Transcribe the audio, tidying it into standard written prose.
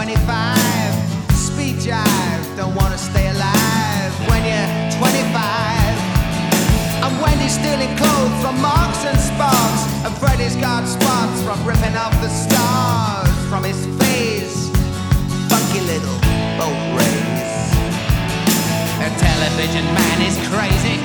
25. Speed jive, don't wanna stay alive when you're 25. And Wendy's stealing clothes from Marks and Sparks, and Freddy's got spots from ripping off the